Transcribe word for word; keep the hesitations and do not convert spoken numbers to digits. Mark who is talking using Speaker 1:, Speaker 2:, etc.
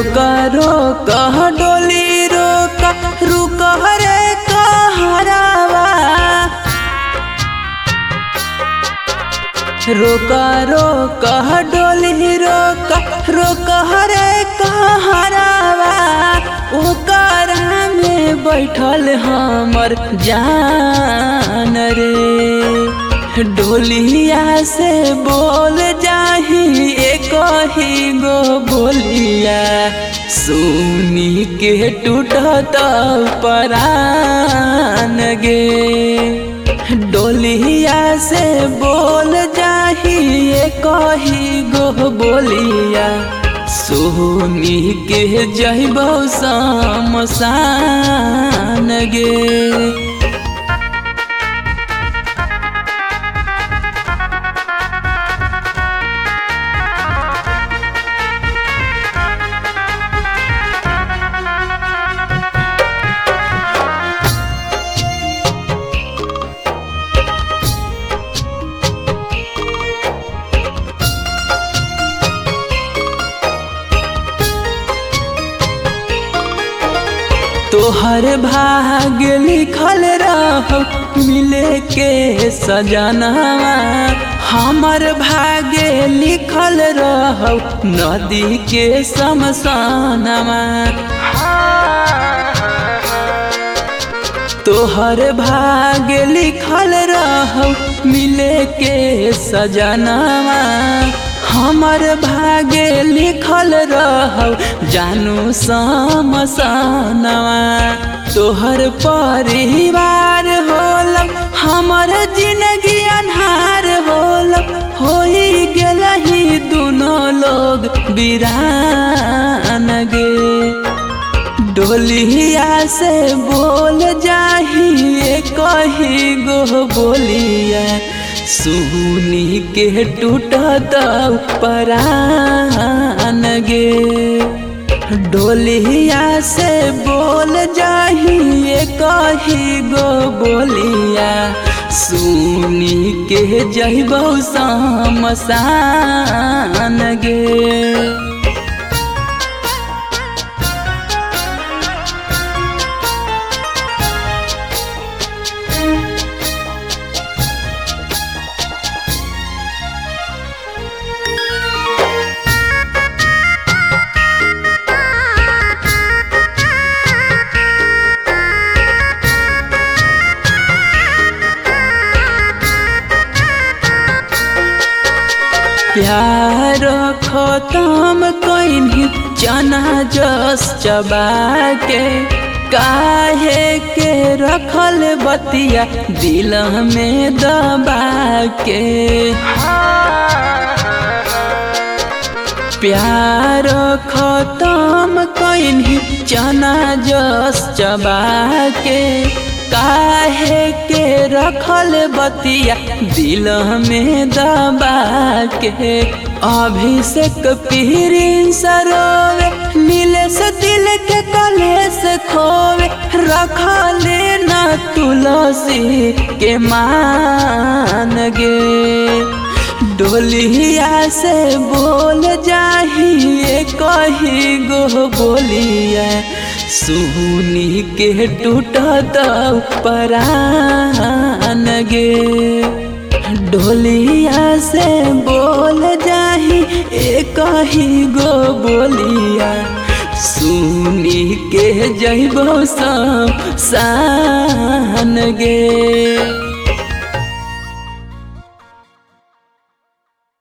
Speaker 1: रोका रोका डोली रोका रुका रे कहरावा रोका रोका डोली रोका रोका रे कहरावा ओकरा में बैठल हमर जान रे डोलिया से बोल जाही एक ही गो बोलिया सुनी के टूटत परान गे डोलिया से बोल जाही एक ही गो बोलिया सुनी के जइबो शमशान गे। तोहर भाग्य लिखल रहो मिले के सजनवा हमर भाग्य लिखल रहो नदी के शमशानवा तोहर भाग्य लिखल रहो मिले के सजनवा हमर भाग्य लिखल रहो जानू शमशानवा तोहर परिवार होलम हमर जिंदगी अन्हार होलम होई गेलही दुनो लोग वीरान गे डोलिया से बोल जाही एक ही गो बोलिया सुनी के टूटत परान गे डोलिया से बोल जाही एक ही गो बोलिया सुनी के जइबो शमशान गे। प्यार खत्म कइनी चना जस चबा के काहे के रखल बतिया दिल में दबा के प्यार खत्म कइनी चना जस चबा के काहे के रखल बतिया दिल में दबा के अभिषेक पीरिन सरोवे नीले से दिल के कलेस खोवे रखले न तुलसी के मान गे डोलिया से बोल जाही एक ही गो बोलिया सुनी के टूटत परान गे डोलिया से बोल जाही एक ही गो बोलिया सुनी के जइबो शमशान गे।